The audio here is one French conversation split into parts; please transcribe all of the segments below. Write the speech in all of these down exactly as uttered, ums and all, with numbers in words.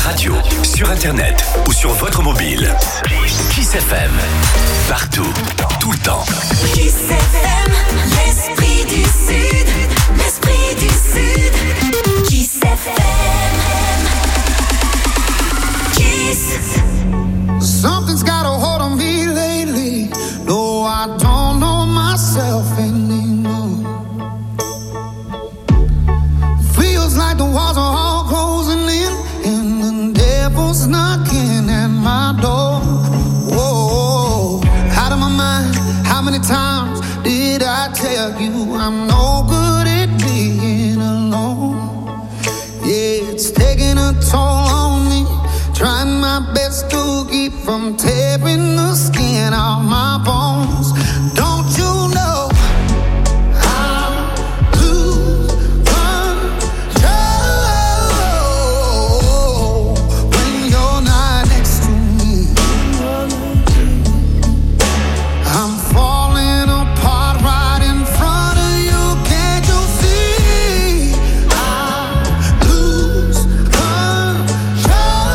radio, sur internet ou sur votre mobile. Kiss F M. Partout, tout le temps. Kiss F M, l'esprit du Sud, l'esprit du Sud. Kiss F M. Kiss. Something's got a hold on me lately. No, I don't know myself anymore. Feels like the walls are all closing in, and the devil's knocking at my door. Whoa, out of my mind. How many times did I tell you I'm no good at being alone? Yeah, it's taking a toll on me. Trying my best to keep from tearing the skin off my bones. Don't you know I lose control when you're not next to me? I'm falling apart right in front of you. Can't you see? I lose control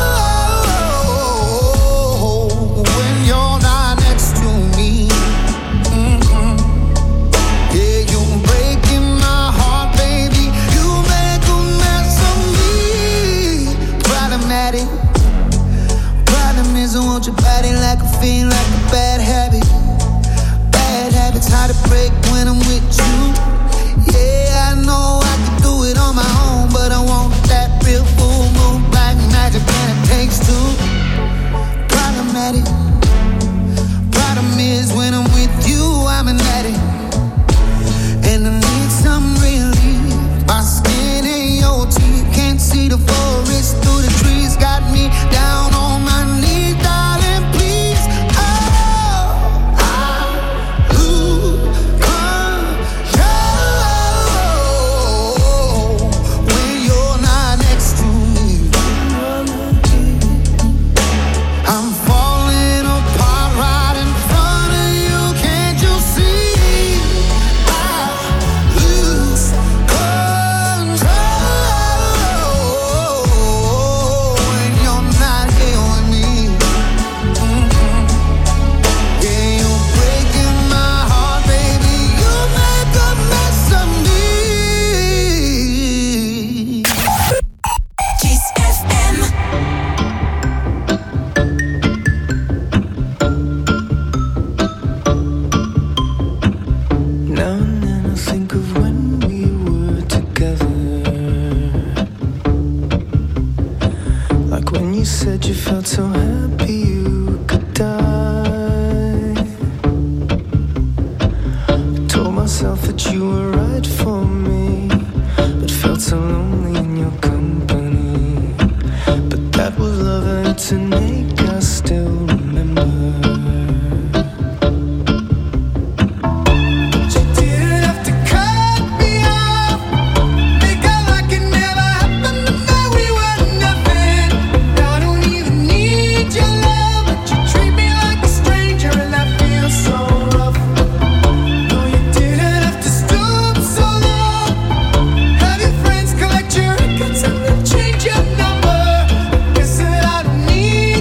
when you're not next to me. Mm-mm. Yeah, you're breaking my heart, baby. You make a mess of me. Problematic. Problem is, I want your body like a fiend, like a bad habit. Bad habits hard to break when I'm with you. Yeah, I know I can do it on my own, but I want that real full moon black magic, and it takes two. Problematic. Problem is, when I'm with you, I'm an addict, and I need some relief. My skin and your teeth can't see the forest through the trees. Got me down on my knees, darling, please. Oh, I lose control when you're not next to me. I'm falling apart right in front of you. Can't you see? I lose control when you're not here with me. Mm-mm. Yeah, you're breaking my heart, baby. You make a mess of me. Kiss F M. Now and then I think of when we were together. Like when you said you felt so happy you could die. I told myself that you were right for me, but felt so lonely in your company. But that was love and it's an ache I still remember. You didn't have to cut me off, make out like it never happened, and that we were nothing. I don't even need your love, but you treat me like a stranger, and that feels so rough. No, you didn't have to stoop so low, have your friends collect your records and then change your number. Guess that I don't need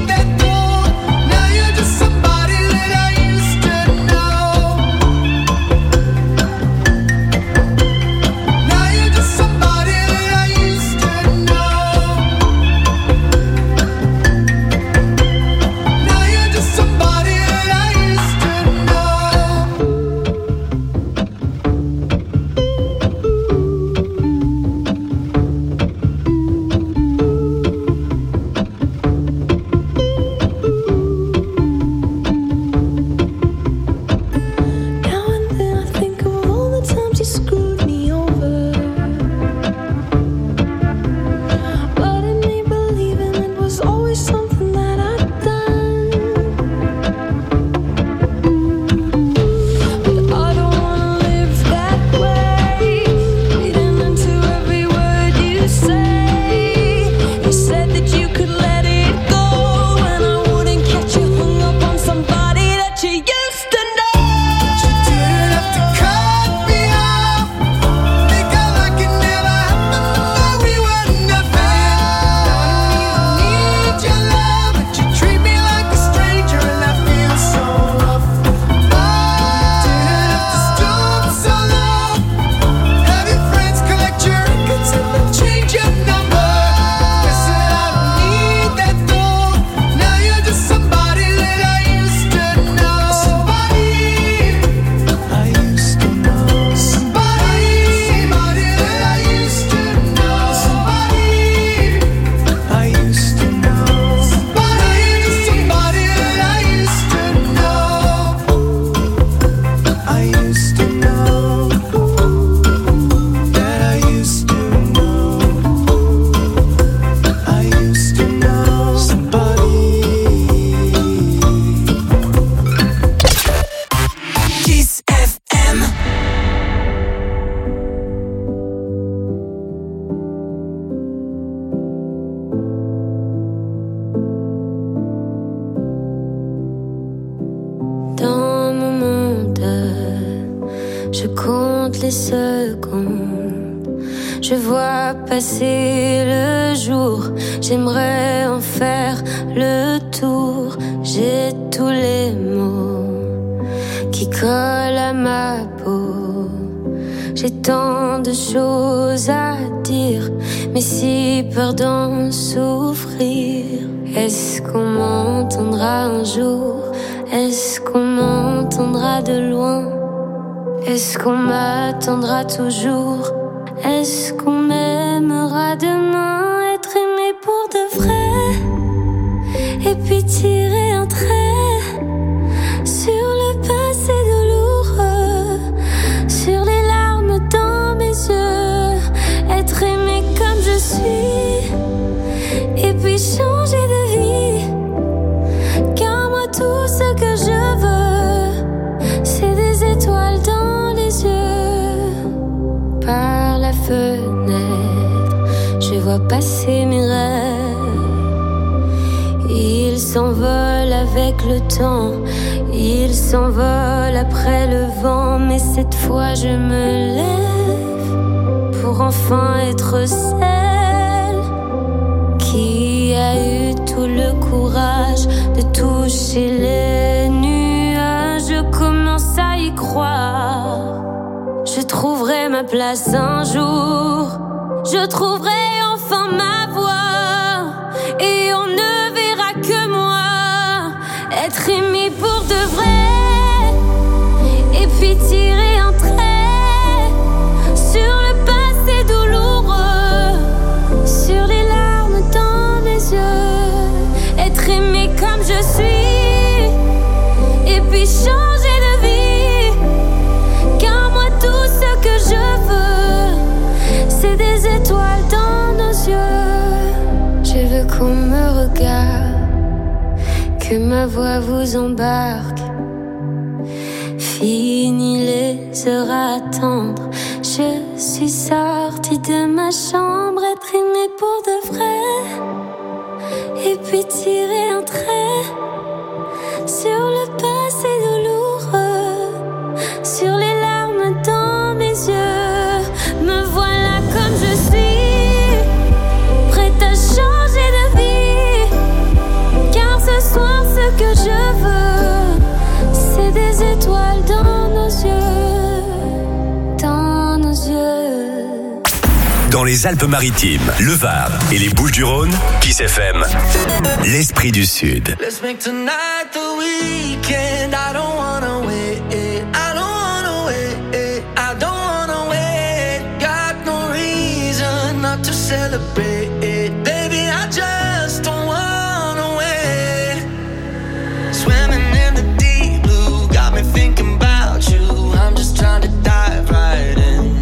les secondes. Je vois passer le jour, j'aimerais en faire le tour. J'ai tous les mots qui collent à ma peau. J'ai tant de choses à dire, mais si peur d'en souffrir. Est-ce qu'on m'entendra un jour? Est-ce qu'on m'entendra de loin? Est-ce qu'on m'attendra toujours? Est-ce qu'on m'aimera demain? Être aimé pour de vrai, et puis tirer un trait sur le passé douloureux, sur les larmes dans mes yeux. Être aimé comme je suis, et puis changer de vie. Car moi tout ce que je veux, c'est des étoiles dans les yeux. Par la fenêtre, je vois passer mes rêves. Ils s'envolent avec le temps, ils s'envolent après le vent. Mais cette fois je me lève pour enfin être celle qui a eu tout le courage de toucher les nuages. Je commence à y croire. Je trouverai ma place un jour. Je trouverai enfin ma voie. Et on ne verra que moi. Être aimé pour de vrai. Et puis tirer un trait sur le passé douloureux, sur les larmes dans mes yeux. Être aimé comme je suis, et puis changer de vie. Car moi tout ce que je veux, c'est des étoiles dans nos yeux. Je veux qu'on me regarde, que ma voix vous embarque. Fini les heures à attendre, je suis sortie de ma chambre. Être aimée pour de vrai, et puis tirer un trait sur le passé douloureux, sur les larmes dans mes yeux. Me voilà comme je suis, prête à changer de vie. Car ce soir ce que je veux, c'est des étoiles dans nos yeux, dans nos yeux. Dans les Alpes-Maritimes, le Var et les Bouches-du-Rhône, Kiss F M, l'Esprit du Sud. Let's make tonight the weekend. I don't wanna wait. I don't wanna wait. I don't wanna wait. Got no reason not to celebrate. Baby, I just don't wanna wait. Swimming in the deep blue, got me thinking about you. I'm just trying to dive right in.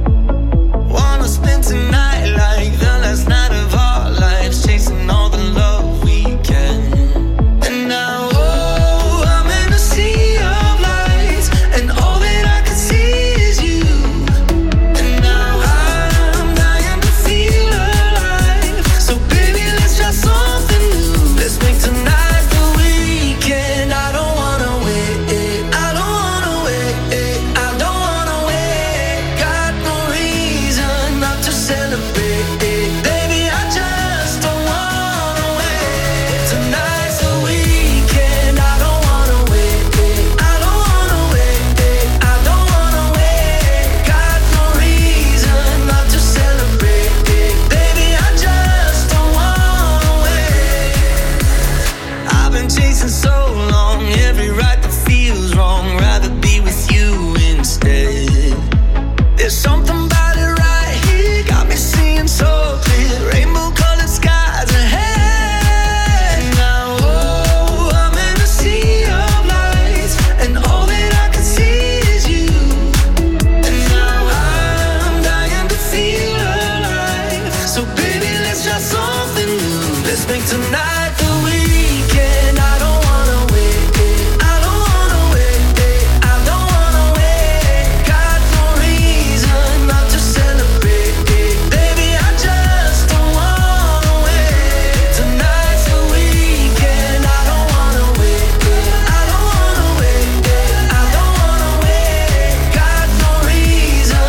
Wanna spend tonight like the last night of our lives, chasing all the love we can. And now, oh, I'm in a sea of lights, and all that I can see is you. And now I'm dying to feel alive. So baby, let's try something new. Let's make tonight the weekend. I don't wanna wait. I don't wanna wait. I don't wanna wait. Got no reason not to celebrate. Baby, I just don't wanna wait. Tonight's the weekend. I don't wanna wait. I don't wanna wait. I don't wanna wait. Got no reason not to celebrate. Baby, I just don't wanna wait. I've been chasing so long, every right that feels wrong. Rather be with you instead. There's something about it right here, got me seeing so clear. Rainbow colored skies ahead. Now, oh, I'm in a sea of lights, and all that I can see is you. And now I'm dying to feel alive. So baby, let's try something new. Let's make tonight the weekend. I don't wanna wait. I don't wanna wait. I don't wanna wait. Got no reason not to celebrate. Baby, I just don't wanna wait. Tonight's the weekend. I don't wanna wait. I don't wanna wait. I don't wanna wait. Got no reason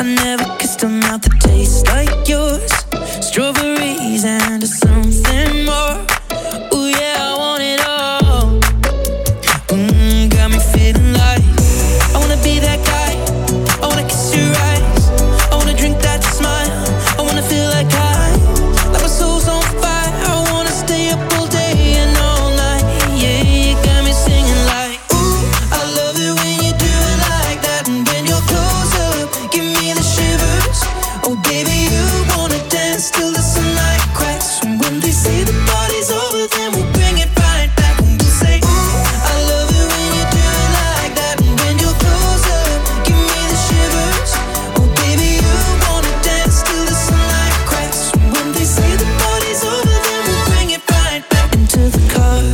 I never kissed a mouth that tastes like yours. Strawberries and something more. Ooh yeah, I want it all. Mm, got me feeling like I wanna be that guy. I wanna kiss your eyes. I wanna drink that smile. I wanna feel like I, like my soul's on fire. I wanna stay up all day and all night. Yeah, you got me singing like, ooh, I love it when you do it like that. And when you're close up, give me the shivers. Oh baby, you wanna dance till the sunlight cracks. And when they say the party's over, then we'll bring it right back. And we'll say, ooh, I love it when you do it like that. And when you're close up, give me the shivers. Oh baby, you wanna dance till the sunlight cracks. And when they say the party's over, then we'll bring it right back. Into the car,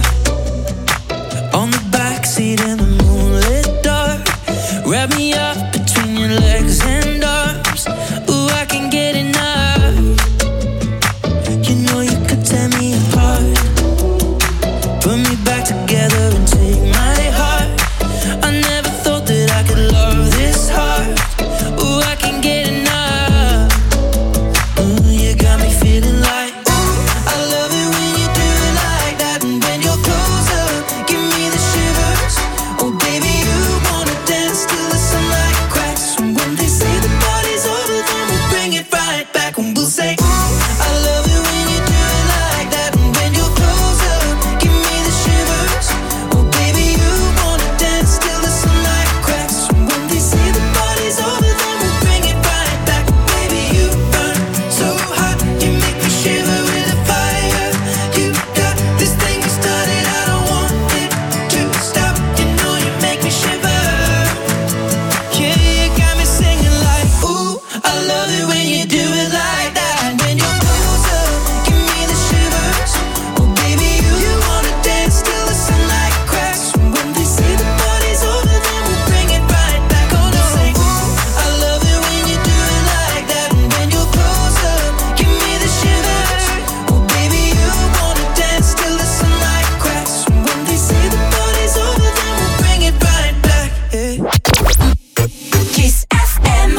on the backseat in the moonlit dark. Wrap me up between your legs and arms. Ooh, I can get enough. You know you could tear me apart. Put me back together and take my heart. I never thought that I could love this hard. Ooh, I can get enough. Ooh, you got me feeling like, ooh, I love it when you do it like that. And when you're close up, give me the shivers. Oh baby, you wanna dance till the sunlight cracks. And when they say the party's over, then we'll bring it right back. And we'll say, ooh, I love it when you do it like that. And when you're close up, give me the shivers. Oh baby, you wanna dance till the sunlight cracks. And when they say the party's over, then we'll bring it right back. Baby, you burn so hot, you make me shiver with a fire. You got this thing you started, I don't want it to stop. You know you make me shiver. Yeah, you got me singing like, ooh, I love it when you do it like that. And when you're close up, give me the shivers. Oh baby, you wanna dance till the sunlight cracks. And when they say the party's over, then we'll bring it right back. Oh no, say, ooh, I love it when you do it like that. And when you're close up, give me the shivers. Oh baby, you wanna dance till the sunlight cracks. And when they say the party's over, then we'll bring it right back. Yeah. Kiss F M.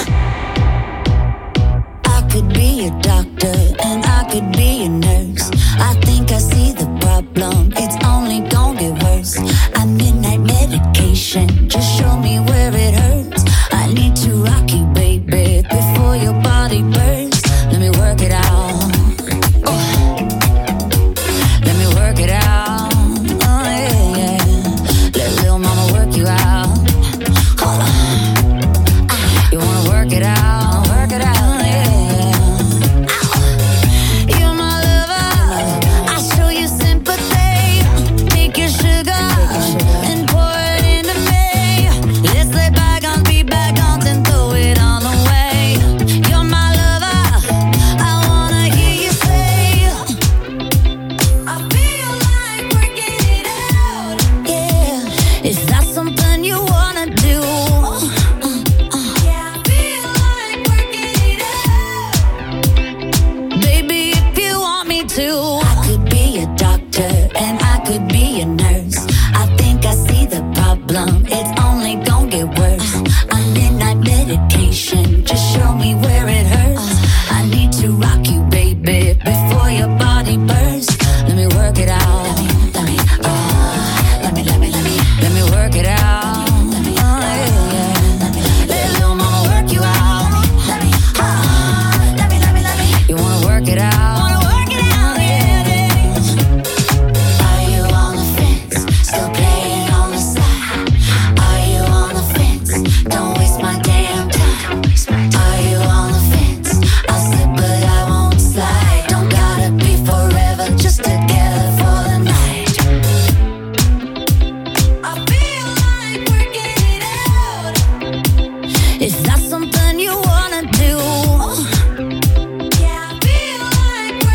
I could be a doctor and I could be a nurse. I think I see the problem, it's only gonna get worse. I midnight medication, just show me where it hurts. I need to rock you, baby, before your body bursts. Let me work it out. Oh. Let me work it out. Oh yeah, yeah. Let little mama work you out. Hold on. You wanna work it out, work it out, yeah, yeah. You're my lover, I show you sympathy. Take your sugar and pour it into me. Let's lay bygones, be bygones and throw it all away. You're my lover, I wanna hear you say, I feel like working it out. Yeah, is that something you wanna do? Yeah, I feel like working it out. Baby, if you want me to, I could be a doctor and I could be a nurse. I think I see the problem, it's only gonna get worse. I'm midnight medication, just show me where it hurts. I need to rock you, baby, before your body bursts. Let me work it out. Let me, uh, let me, let me, let me, let me work it out. Oh, yeah, yeah. Let little mama work you out. Let me, uh, let me, let me, let me. You wanna work it out? Wanna work it out, yeah, yeah. Are you on the fence? Still playing on the side? Are you on the fence? Don't waste my damn time. Are you on the fence? I'll slip but I won't slide. Don't gotta be forever, just together for the night. I feel like working it out. Is that something you wanna do? Yeah, I feel like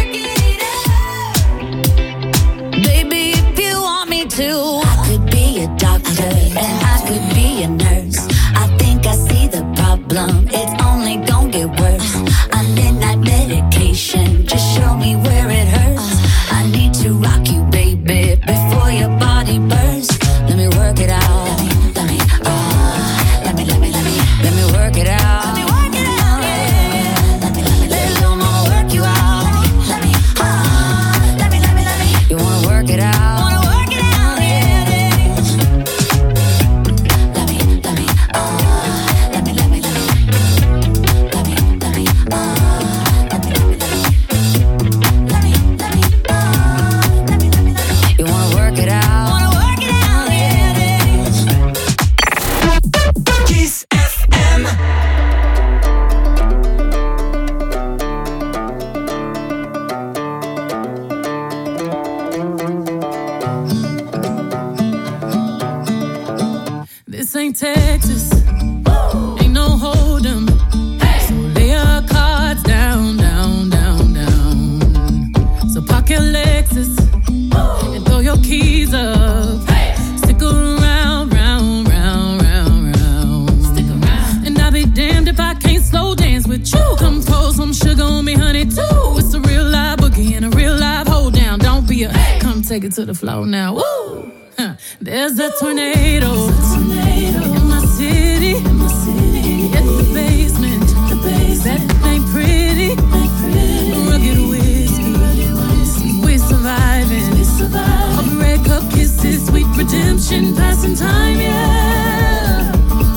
ain't Texas. Ain't no hold 'em. So lay your cards down, down, down, down. So park your Lexus and throw your keys up. Stick around, round, round, round, round. Stick around. And I'll be damned if I can't slow dance with you. Come pour some sugar on me, honey, too. It's a real live boogie and a real live hold down. Don't be a come take it to the floor now. Woo! Huh. There's a tornado, in my city, in my city. At the basement, the basement. That ain't pretty, ain't pretty. Rugged whiskey, we surviving. We surviving. All break-up kisses, sweet redemption, passing time, yeah.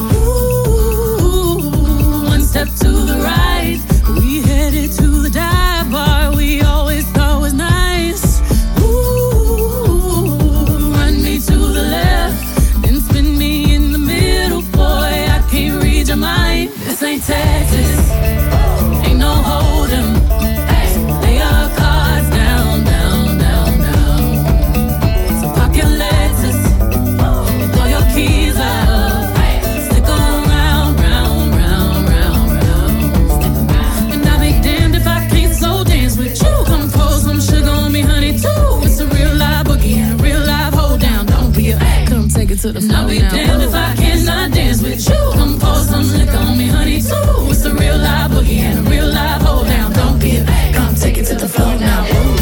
Ooh, one step to the right, we headed to the dive bar we always thought was nice. To the left, then spin me in the middle, boy. I can't read your mind. This ain't Texas, ain't no hold 'em. Lay your cards down, down, down, down. So park your Lexus and throw your keys up. Stick around, round, round, round, round. And I'll be damned if I can't slow dance with you. Come pour some sugar on me, honey, too. It's a real live boogie and a real live hold down. Come take it to the floor. I'll be now. Damned if I cannot dance with you. Come pour some liquor on me, honey, too. It's a real live boogie and a real live hold down. Don't be a come take it to the floor now. Ooh.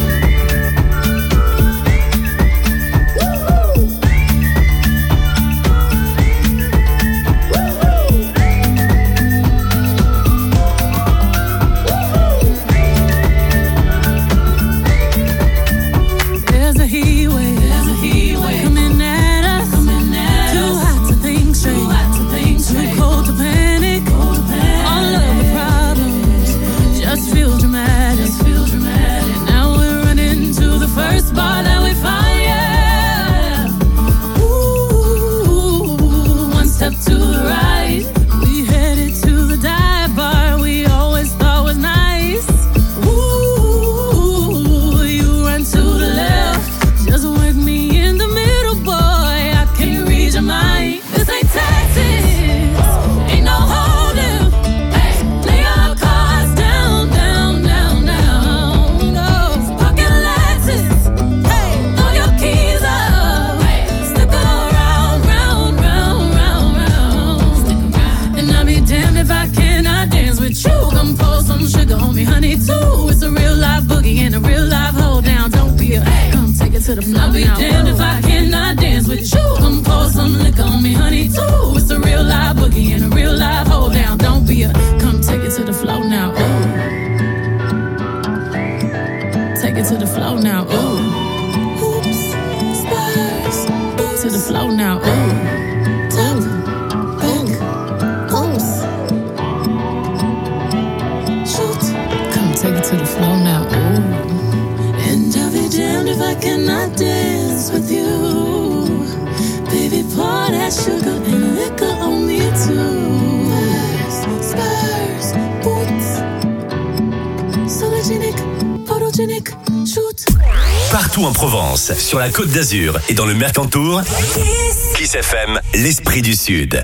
I'll be damned if I cannot dance with you. Come pour some liquor on me, honey, too. It's a real live boogie and a real live hold down. Don't be a come take it to the floor now. Ooh. Take it to the floor now. Ooh. Hoops, spurs, boots to the floor now. Ooh. Top, back, oops. Shoot. Come take it to the floor now. Ooh. And I'll be damned if I cannot dance with you. Baby, pour that sugar and liquor on me too. Spurs, boots, sologenic, photogenic, shoot. Partout en Provence, sur la Côte d'Azur et dans le Mercantour, Kiss F M, l'esprit du Sud.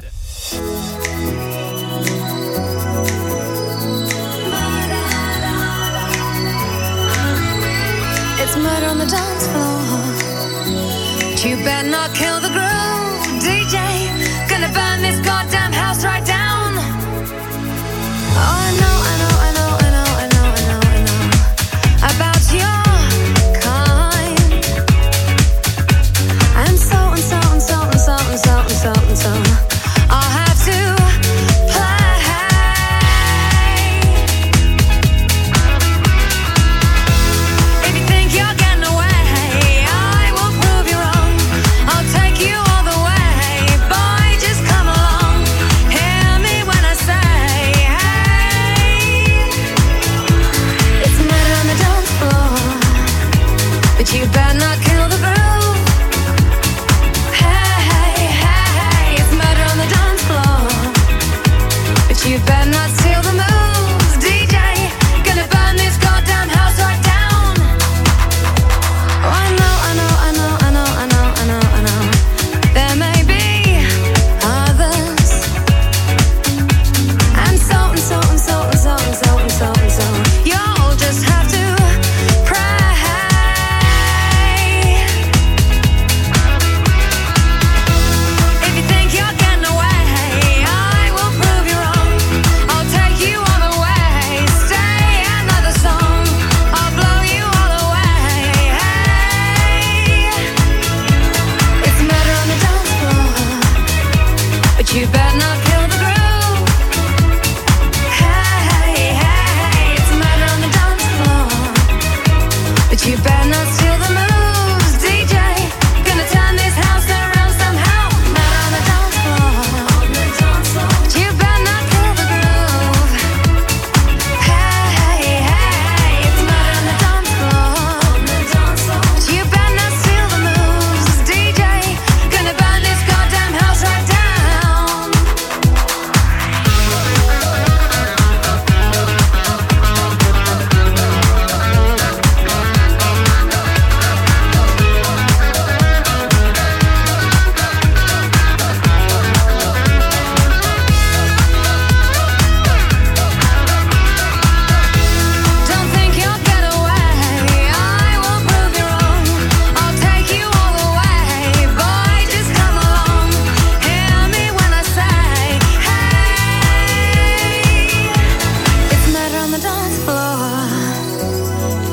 It's murder on the dance floor. You better not kill the groove, D J. Gonna burn this goddamn house right down. Oh, I know, I know, I know, I know, I know, I know, I know about your kind. And so and so and so and so and so and so and so. I'll have to play. If you think you're getting away, I will prove you wrong. I'll take you all the way, boy, just come along.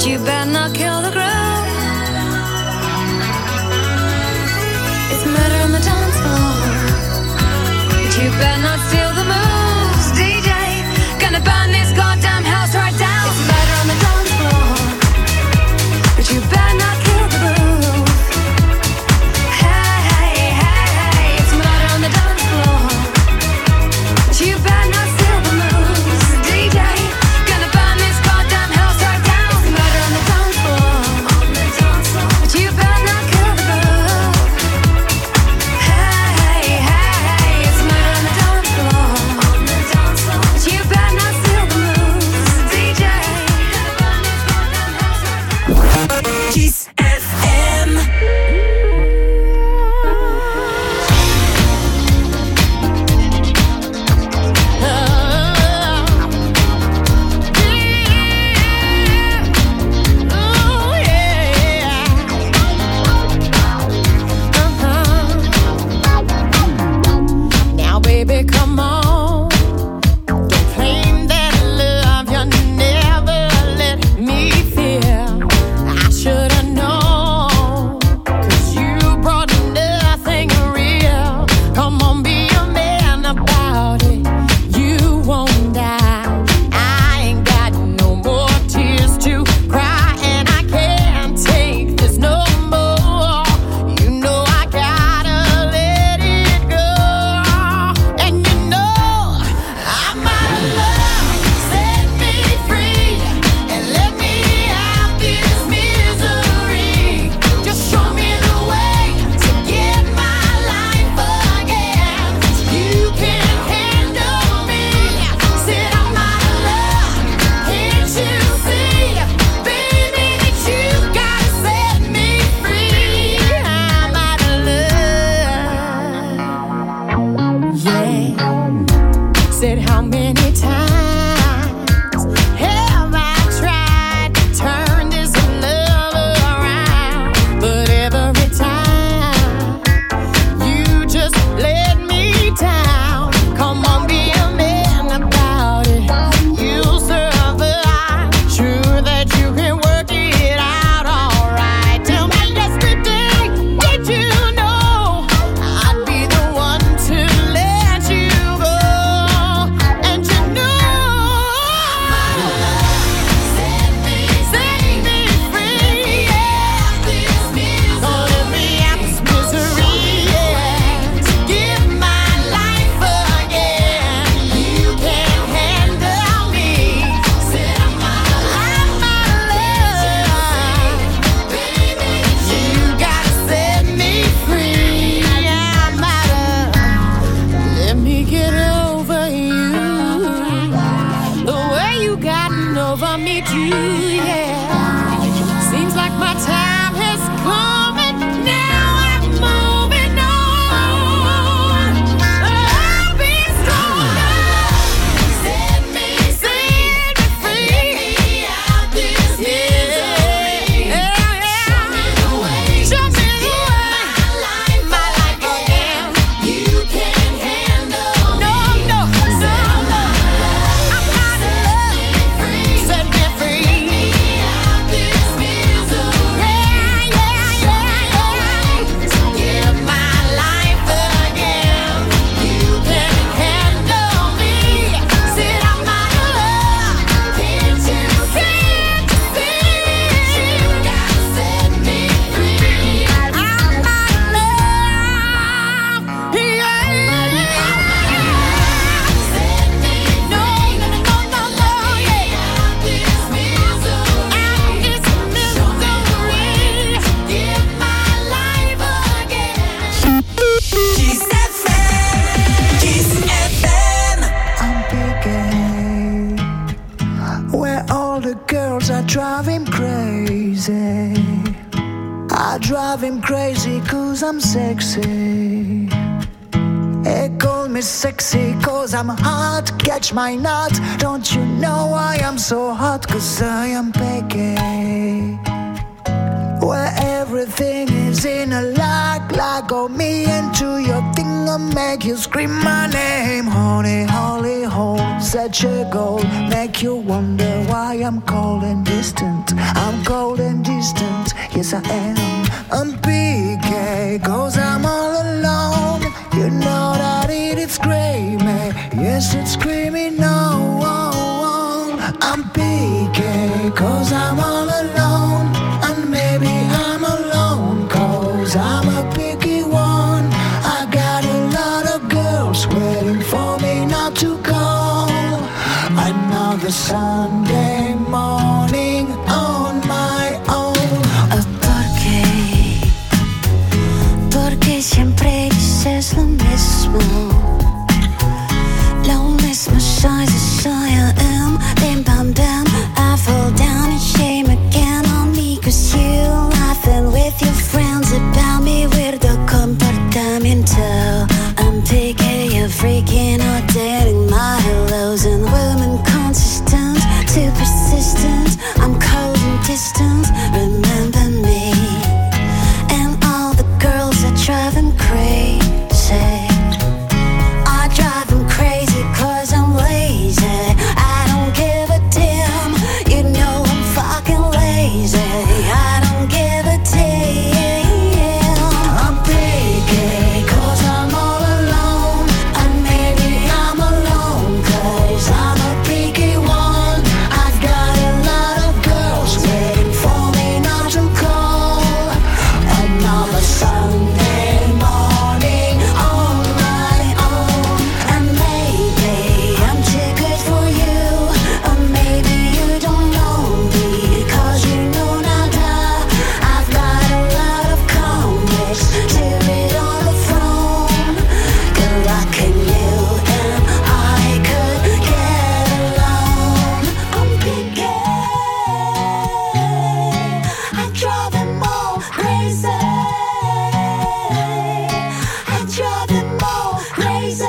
you better not kill the groove. It's murder on the dance floor, but you better not steal the moves. D J, gonna burn this goddamn house right down. It's murder on the dance floor, but you better not kill the groove. Hey, hey, hey, hey, it's murder on the dance floor, but you better not steal the moves. D J, gonna burn this goddamn house right down. It's murder on the dance floor, but you better not kill the groove. Hey, hey, hey, it's murder on the dance floor, but you better not steal the moves. D J, gonna burn this goddamn house right down. Kiss F M. Now, baby, come on. Don't claim that love you never let me feel. I should've known, 'cause you brought nothing real. Come on, be a man about it. You won't die. I ain't got no more tears to cry, and I can't take this no more. You know I gotta let it go. And you know I'm out of love. Set me free and let me out this misery. Just show me the way to get my life again. You can handle me. Said I'm out of love. Can't you see, baby, that you gotta set me free? I'm out of love. Yeah. Said how many times have I tried to turn this love around? But every time you just let me down. Come on, be a man about it. You'll survive. Sure that you can work it out alright. Tell me yesterday, did you know I'd be the one to let you go? And you know set me, set me free. Yeah, this misery. Oh, let me out this misery. Yeah, to give my life again. You can handle me. Said I'm out of love. Baby, you gotta set me free. I'm out of. Let me get over you. The way you gotten over me too, yeah. Seems like my time has come and now I'm moving on. I'll be stronger. Set me, set me free. Let me out this misery. Yeah, yeah. Show me the way. Show me the way. My life, my life again. You can handle no, no, no, no. I'm out of love. Set me free. Let me out this misery. Yeah, yeah, yeah, yeah. To give my life again. You can handle me. Said I'm out of love. Can't you see? You gotta set me free. I'm out of love. Yeah. Set me no, no, no, no, no, yeah. Out this misery. Out this misery. Give my life again. Kiss F M. Kiss F M. I'm picking where all the girls are driving crazy. I drive him crazy 'cause I'm sexy. They call me sexy 'cause I'm hot. Catch my nut. Don't you know I am so hot? 'Cause I am picky. Where everything is in a like like go me into your thing and make you scream my name. Honey, holy home, such a goal. Make you wonder why I'm cold and distant. I'm cold and distant, yes I am. I'm P K, cause I'm all alone. You know that it is screaming, yes it's screaming no. I'm P K, cause I'm all alone. And maybe I'm alone, cause I'm a picky one. I got a lot of girls waiting for me not to call. Another Sunday morning on my own. ¿Por qué? Porque siempre dices lo mismo. Lonely size as I am. Bim bam bam, I fall down in shame again on me. Cause you laughing with your friends about me. Weirdo comportamiento. I'm picky, you're freaking out, dating my hellos. And women consistent, too persistent. I'm cold and distant, remember me. And all the girls that drive them crazy. I drive them crazy cause I'm lazy. I don't give a damn, you know I'm fucking lazy. I don't give a damn. I'm picky, cause I'm all alone. And maybe I'm alone, cause I'm a picky one. I've got a lot of girls waiting for me not to call. Another Sunday morning on my own. And maybe I'm too good for you, or maybe you don't know me, cause you know nada. I've got a lot of comics to read on the phone. Good luck in you and I could get along. I'm picky, I drive them all crazy. I drive them all crazy.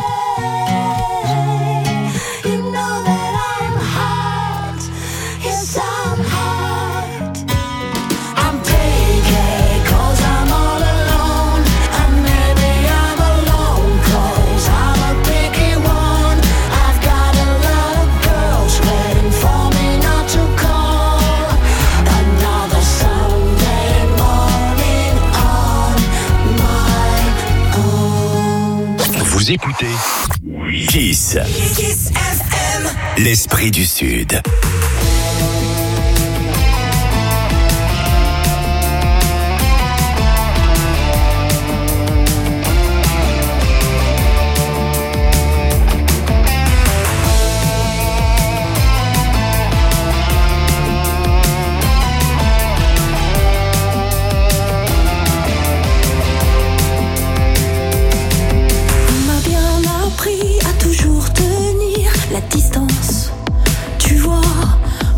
You know that I'm hot, yes I'm hot. I'm picky, cause I'm all alone. And maybe I'm alone, cause I'm a picky one. I've got a lot of girls waiting for me not to call. Another Sunday morning on my own. Vous écoutez Kiss. Kiss F M. L'esprit du Sud. On m'a bien appris à toujours tenir la distance. Tu vois,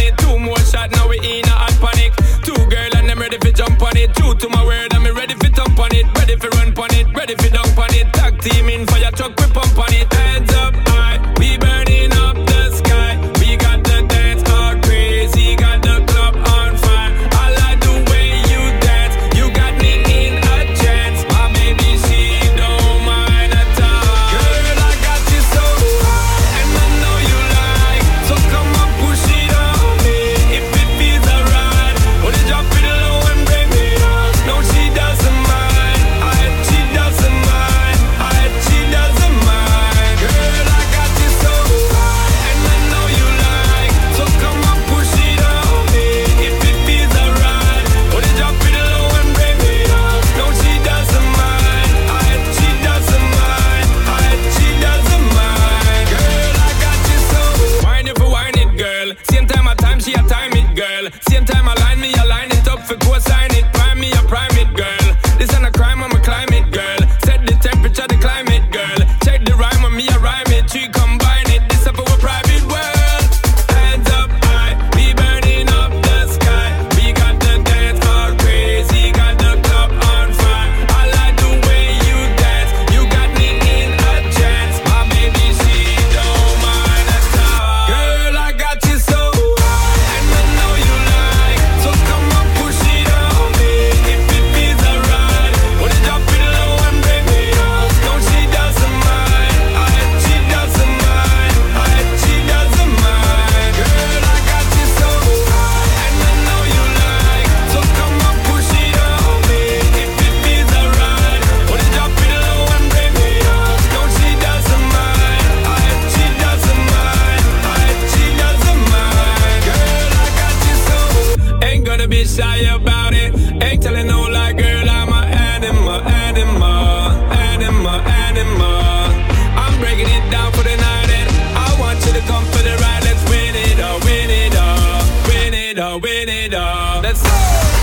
it. Two more shots, now we in a hot panic. Two girl and I'm ready for jump on it. True to my word, I'm ready for thump on it. Ready for run on it, ready for dunk on it. Tag team in fire truck, we pump on it. Hands up high, we burning up the sky. We got the dance all crazy, got the club on fire. I like the way you dance, you got me in a trance. My baby, she don't mind at all. Girl, I got you so high, and I know you like. So come on, push it on me, if it feels alright. Wanna drop it low and bring it up. No, she doesn't mind, I, she doesn't mind, I, she doesn't mind. Girl, I got you so high, and I know you like. So come on, push it on me, if it feels alright. Wanna drop it low and bring it up. No, she doesn't mind, I, she doesn't mind, I, she doesn't mind. Girl, I got you so. Wine it for wine it, girl. Same time I time, she a time it, girl. Same time I line me, I line it up for co-sign it. Prime me, I prime it, girl. This ain't a crime, I'm a climate, girl. Set the temperature, the climate, girl. Check the rhyme on me, I rhyme it. Three combine it, this up for a private world. Hands up high, we burning up the sky. We got the dance all crazy, got the club on fire. I like the way you dance, you got me in a trance. My baby, she don't mind at all. Girl, I got you so high, and I know you like. So come on, push it on me, if it feels alright. Wanna drop it low and bring it up. No, she doesn't mind, I, she doesn't mind, I, she doesn't mind. Girl, I got you so high, and I know you like. So come on, push it on me, if it feels alright. Wanna drop it low and bring it up. No, she doesn't mind, I, she doesn't mind, I, she doesn't mind. Girl, I got you so. Ain't gonna be shy about it. Ain't telling no lie, girl, I'm a animal, animal, animal, animal. I'm breaking it down for the night, and I want you to come for the ride. Let's win it all, win it all, win it all, win it all. Let's go.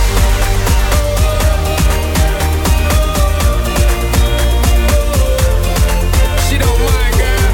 She don't mind, girl.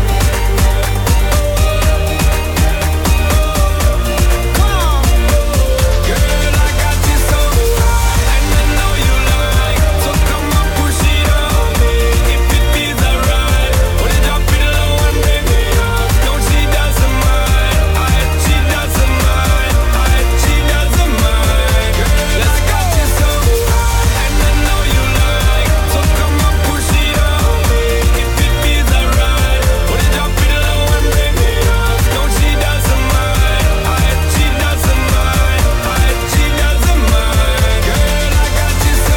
Come on. Girl, I got you so high, and I know you like. So come on, push it on me, if it feels alright. Wanna drop it low and bring it up. No, she doesn't mind, I, she doesn't mind, I, she doesn't mind. Girl, let's got you so high, and I know you like. So come on, push it on me, if it feels alright. Wanna drop it low and bring it up. No, she doesn't mind, I, she doesn't mind, I, she doesn't mind. Girl, I got you so.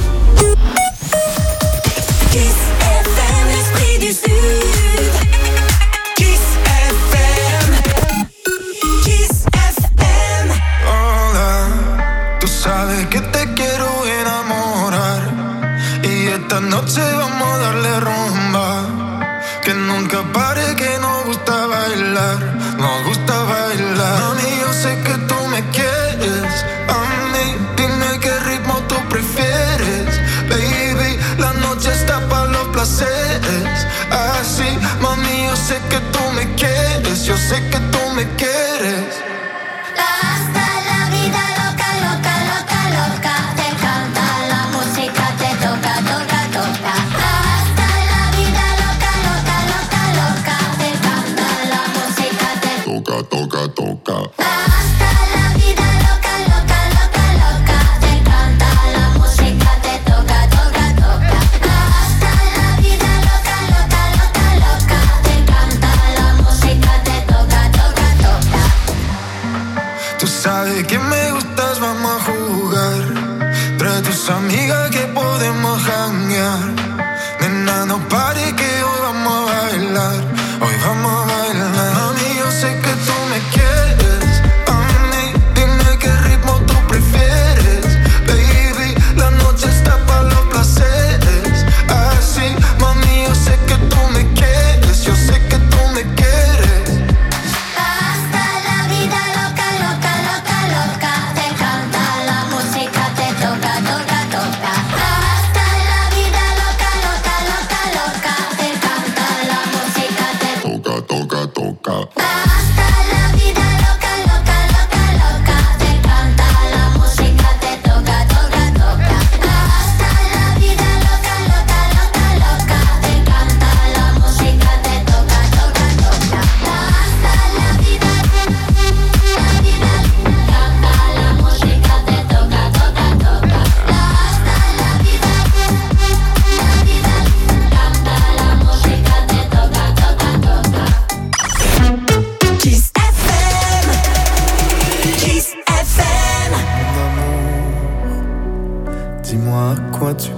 Kiss F M, l'esprit du Sud. Kiss F M. Kiss F M. Hola, tú sabes que te quiero enamorar y esta noche vamos a darle rumba. Que nunca pare, que nos gusta bailar, nos gusta bailar. Mami, yo sé que tú me quieres a mí, dime qué ritmo tú prefieres. Baby, la noche está para los placeres. Así, mami, yo sé que tú me quieres, yo sé que tú me quieres. Hasta la vida loca, loca, loca, loca. Te canta la música, te toca, toca, toca. Hasta la vida loca, loca, loca, loca. Te canta la música, te Toca, toca, toca. hasta la vida loca, loca, loca, loca. Te canta la música, te toca, toca, toca. Hasta la vida loca, loca, loca, loca. Te canta la música, te toca,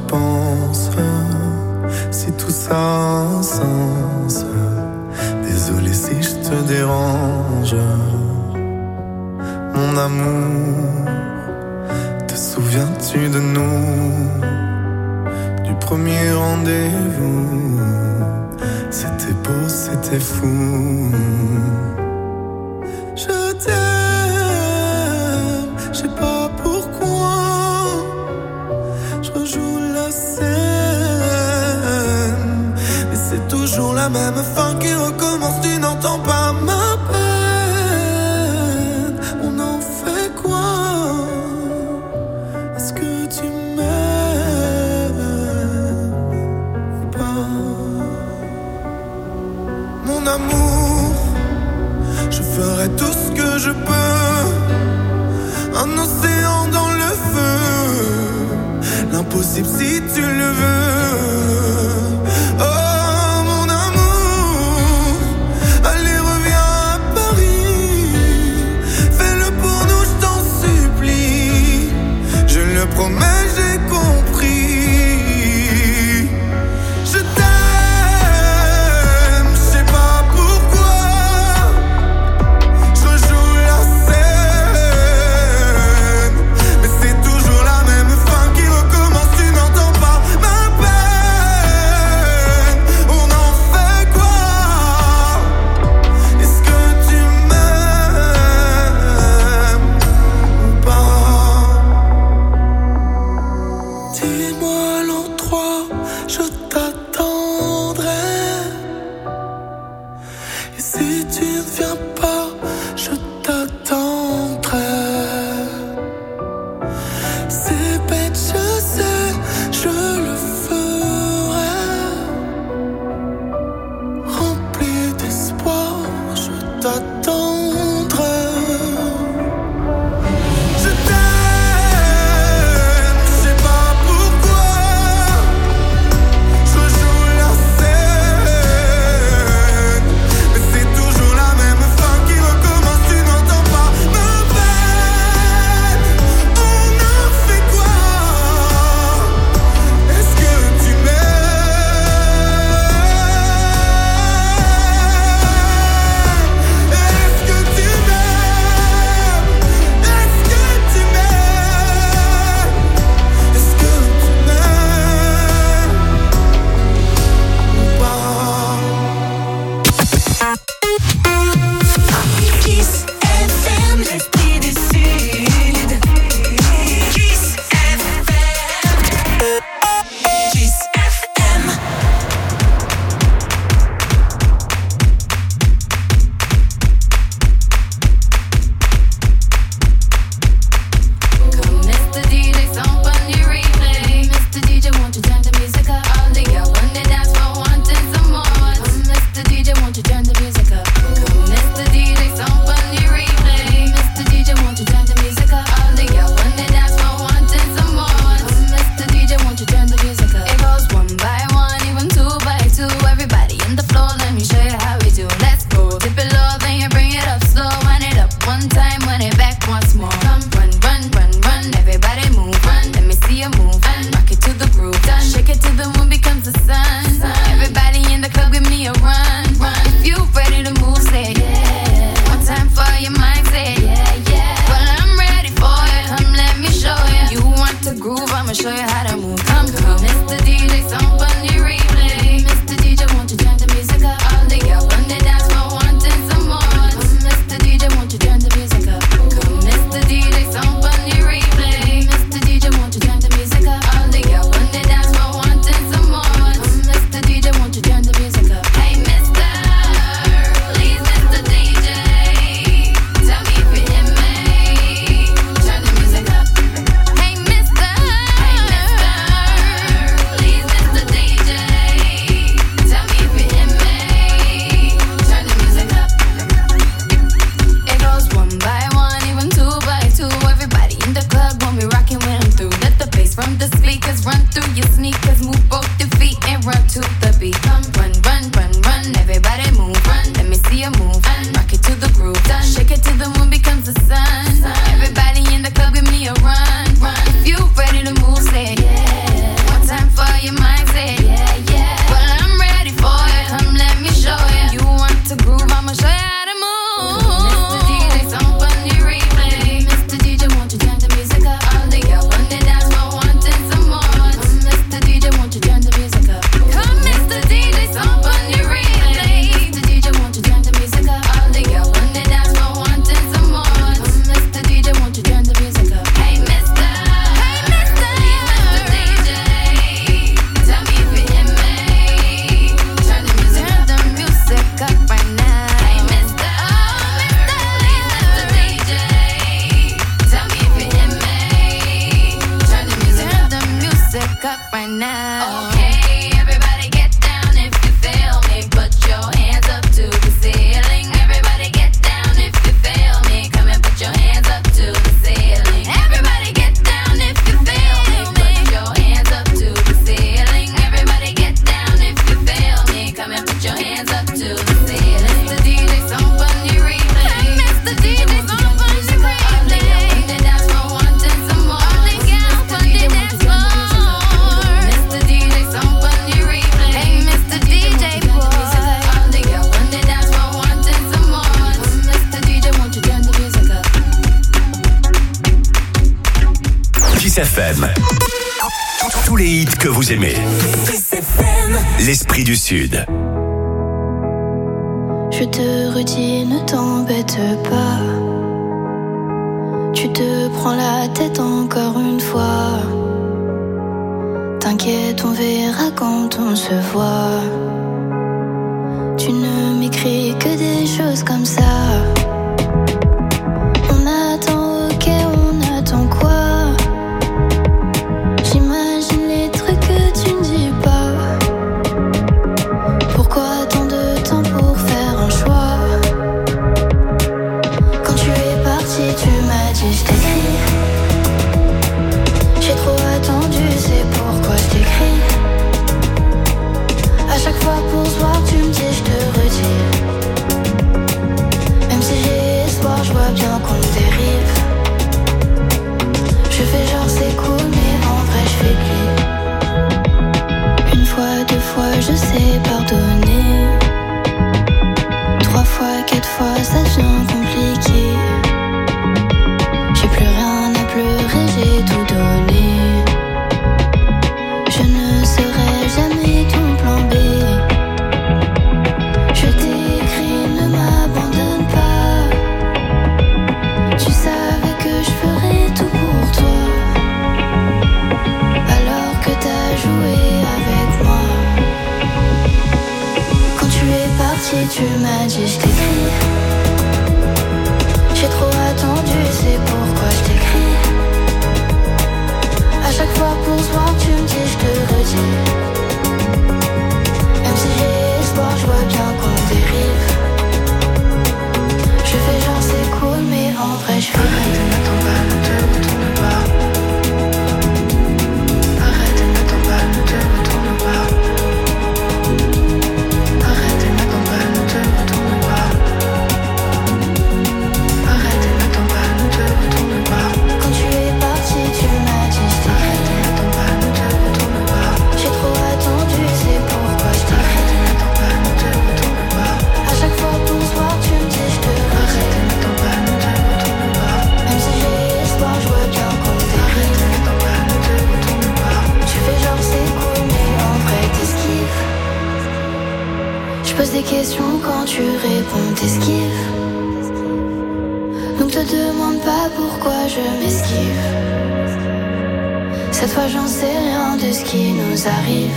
pense, si tout ça a un sens. Désolé si je te dérange. Mon amour, te souviens-tu de nous? Du premier rendez-vous, c'était beau, c'était fou. Je t'aime, je sais pas pourquoi. Je rejoue la scène, mais c'est toujours la même fin qui recommence. Tu n'entends pas ma peine. On en fait quoi? Est-ce que tu m'aimes ou pas? Mon amour, je ferai tout ce que je peux. Un océan dans le feu, l'impossible si tu le veux. Oh mon amour, allez reviens à Paris. Fais-le pour nous, je t'en supplie. Je le promets, j'ai compris. Je t'aime, je sais pas pourquoi. Je rejoue la scène, mais c'est toujours la même fin qui recommence. Tu n'entends pas ma peine. On en fait quoi? Est-ce que tu m'aimes ou pas? Dis-moi l'endroit, je t'attendrai. Et si tu ne viens pas, je t'attendrai. C'est bête, je sais, je le ferai. Rempli d'espoir, je t'attendrai. Je t'aime, je sais pas pourquoi. Je right now. Okay, everybody get down if you feel me. Put your hands up to the ceiling. Everybody get down if you feel me. Come and put your hands up to the ceiling. Everybody get down if you feel me. Put your hands up to the ceiling. Everybody get down if you feel me. Come and put your hands up to the ceiling. Mister D J, some funny replay. Hey, Mister D J, some funny replay. All they got on the dance floor, wanting some more. All they got on the dance floor. Mister D J, some funny replay. Hey, Mister D J boy. All they got on the dance floor, wanting some more. Mister D J, won't you turn the music up? Kiss F M. Tous les hits que vous aimez. L'Esprit du Sud. Je te redis, ne t'embête pas. Tu te prends la tête encore une fois. T'inquiète, on verra quand on se voit. Tu ne m'écris que des choses comme ça. On attend, ok, on attend quoi? J'imagine les trucs que tu ne dis pas. Pourquoi tant de temps pour faire un choix? Quand tu es parti, tu m'as dit je t'écris. J'ai trop attendu, c'est pourquoi je t'écris. À chaque fois pour se voir, tu me dis je te redis. Même si j'ai espoir, je vois bien qu'on dérive. Je fais genre c'est cool, mais en vrai je fais pli. Une fois, deux fois, je sais pardonner. Trois fois, quatre fois, ça devient compliqué. J'ai plus rien à pleurer, j'ai tout donné. Je ne serai jamais ton plan B. Je t'écris, ne m'abandonne pas. Tu savais que je ferais tout pour toi. Alors que t'as joué avec moi. Quand tu es parti, tu m'as dit je t'écris. J'ai trop attendu, c'est pourquoi je t'écris. À chaque fois pour se voir, tu me dis je te redis. Même si j'ai espoir, je vois bien qu'on dérive. Je fais genre c'est cool, mais en vrai je fais arrête, n'attends pas, ne te retourne pas. Arrête, n'attends pas, ne te retourne pas. Arrête, n'attends pas, ne te retourne pas. Arrête, n'attends pas, ne te retourne pas. Quand tu es parti, tu m'as dit je t'arrête, n'attends pas, ne te retourne pas. J'ai trop attendu, c'est pourquoi je t'arrête, n'attends pas, ne te retourne pas. À chaque fois pour se voir, tu me dis je te arrête, n'attends pas, ne te retourne pas. Même si j'ai espoir, je vois bien qu'on dérive. N'attends pas, ne te retourne pas. Tu fais genre c'est cool, mais en vrai t'esquives. Je pose des questions quand tu réponds, t'esquives. Donc te demande pas pourquoi je m'esquive. Cette fois j'en sais rien de ce qui nous arrive.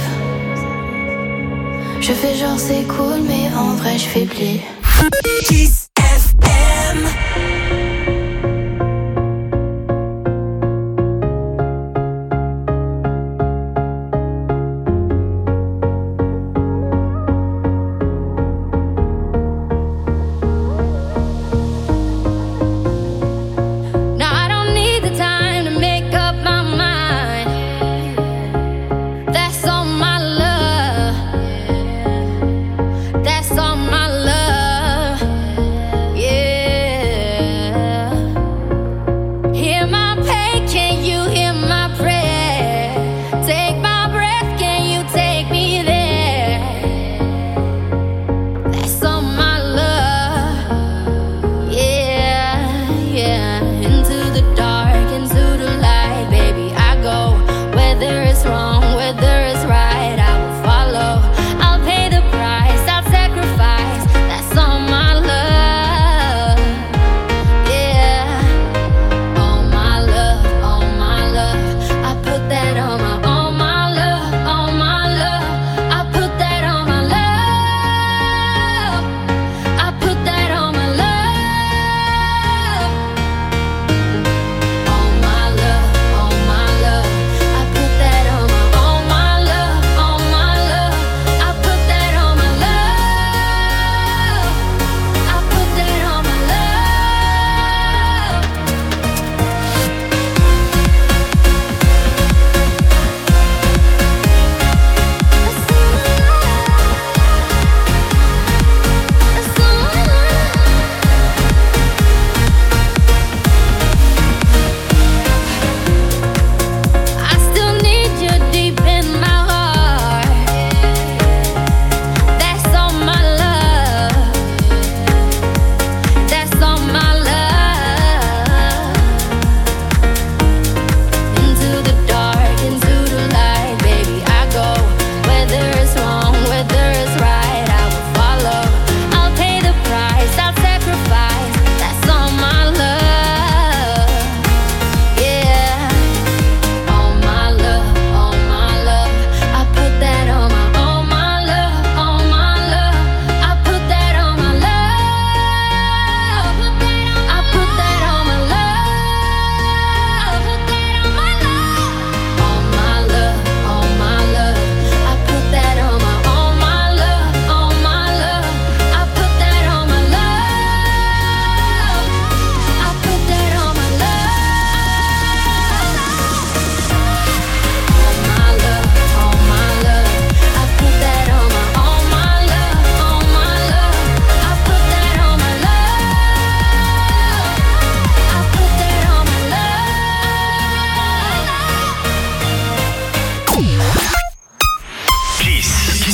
Je fais genre c'est cool, mais en vrai je fais pli. Kiss F M. Now I don't need the time to make up my mind. That's all my love. That's all my love. Yeah.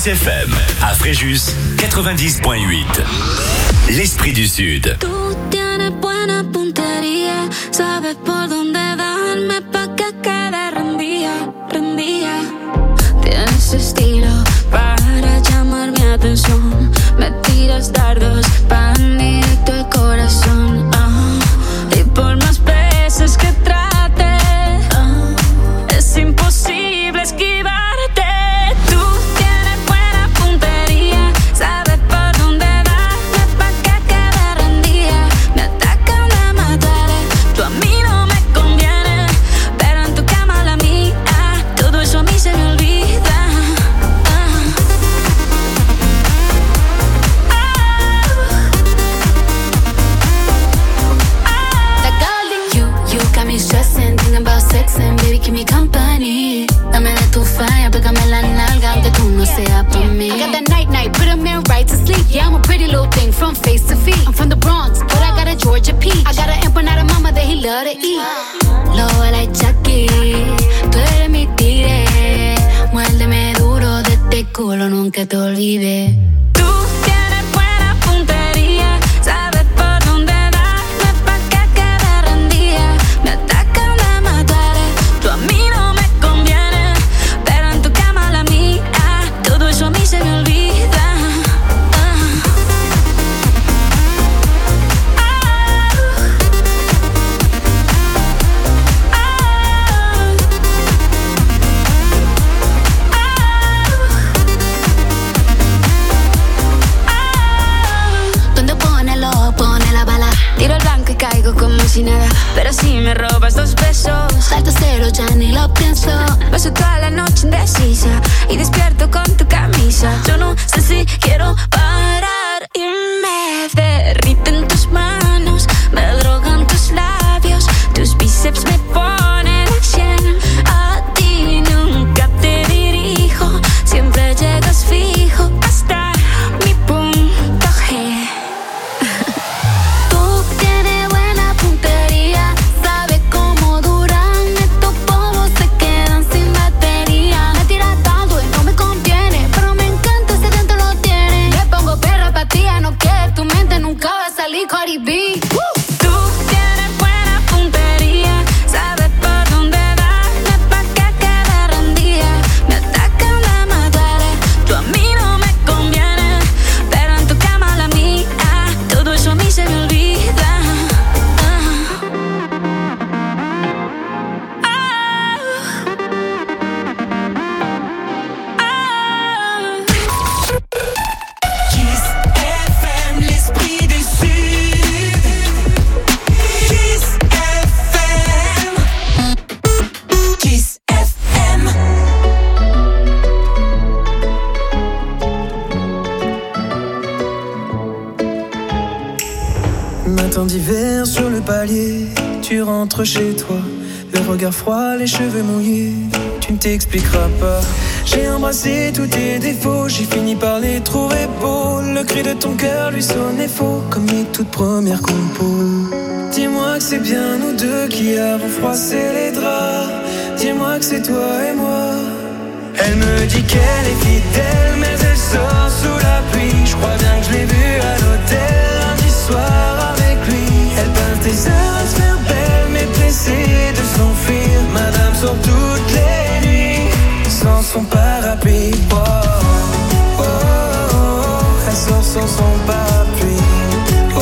Kiss F M, à Fréjus, quatre-vingt-dix point huit. L'esprit du Sud. Tú tienes buena puntería, sabes por dónde darme pa' que quede rendida, rendida. Tienes estilo para llamar mi atención, me tiras dardos pan directo al corazón. Ah, y por más veces que trate, ah, es imposible esquivarte. Tú tienes buena puntería, sabes por dónde darme pa' que quede rendida. Me atacan, me mataré, tú a mí no me conviene, pero en tu cama la mía, todo eso a mí se me olvida. Stressing, thinking about sexing, baby, keep me company. Dame de tu falla, pégame la nalga, aunque tú no seas pa' mí. I got that night night, put a man right to sleep. Yeah, I'm a pretty little thing from face to feet. I'm from the Bronx, but I got a Georgia peach. I got an empanada mama that he love to eat. Lobo like Chucky, tú eres mi tigre. Muérdeme duro de este culo, nunca te olvides. Tú tienes buena puntería, sabes por dónde darme pa' que quede rendida. Me atacan, me mataré, tú a mí no me conviene, pero en tu cama la mía, todo eso a mí se me olvida. Tiro el blanco y caigo como si nada, pero si me robas dos besos, salto cero, ya ni lo pienso. Paso toda la noche indecisa y despierto con tu camisa. Yo no sé si quiero parar y me derriten tus manos, me drogan tus labios, tus bíceps me ponen al cien. A ti nunca te dirijo, siempre llegas fijo hasta mi punto G. Sabe cómo duran estos bobos, se quedan sin batería. Me tira tanto y no me conviene, pero me encanta ese dentro lo tiene. Le pongo perra pa' ti, no que tu mente nunca va a salir Cardi B. Tú tienes buena puntería, sabes por dónde darme pa' que quede rendida. Me atacan, me mataré, tú a mí no me conviene, pero en tu cama la mía, todo eso a mí se me olvida. Matin d'hiver sur le palier, tu rentres chez toi, le regard froid, les cheveux mouillés, tu ne t'expliqueras pas. J'ai embrassé tous tes défauts, j'ai fini par les trouver beaux. Le cri de ton cœur lui sonnait faux, comme mes toutes premières compos. Dis-moi que c'est bien nous deux qui avons froissé les draps. Dis-moi que c'est toi et moi. Elle me dit qu'elle est fidèle, mais elle sort sous la pluie. Je crois bien que je l'ai vue à l'hôtel lundi soir avec lui. Elle passe des heures à se faire belle, mais pressée de s'enfuir. Madame sort toutes les nuits sans son parapluie. Oh, oh, oh, oh. Elle sort sans son parapluie. Oh, oh,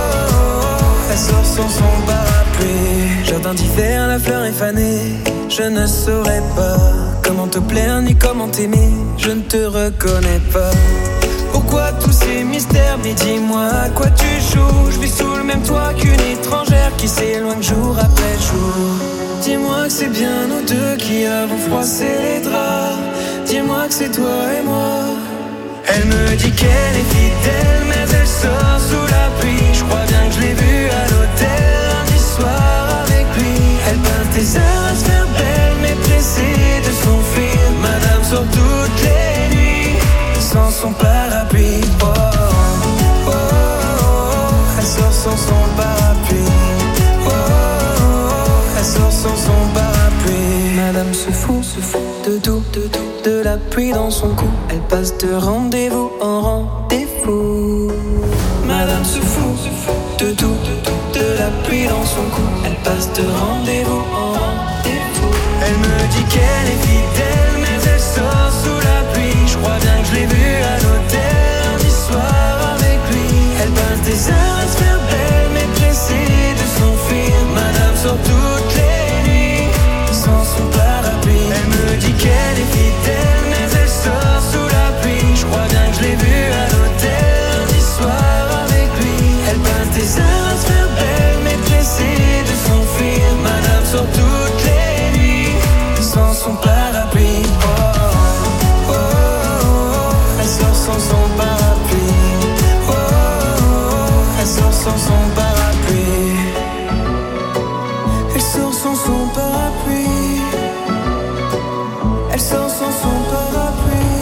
oh. Elle sort sans son parapluie. Jardin d'hiver, la fleur est fanée. Je ne saurais pas comment te plaire ni comment t'aimer. Je ne te reconnais pas. Pourquoi tous ces mystères? Mais dis-moi à quoi tu joues. Je vis sous le même toit qu'une étrangère qui s'éloigne jour après jour. Dis-moi que c'est bien nous deux qui avons froissé les draps. Dis-moi que c'est toi et moi. Elle me dit qu'elle est fidèle, mais elle sort sous la pluie. Je crois bien que je l'ai vue à l'hôtel lundi soir avec lui. Elle passe des heures à se faire belle, mais pressée de s'enfuir. Madame sort toutes les nuits sans son parapluie. Oh, oh, oh, oh. Elle sort sans son parapluie. Oh, oh, oh. Elle sort sans son parapluie. Madame se fout, se fout de tout, de tout, de la la pluie dans son cou. Elle passe de rendez-vous en rendez-vous. Madame se fout de tout, de la pluie dans son cou. Elle passe de rendez-vous en rendez-vous. Elle me dit qu'elle est fidèle.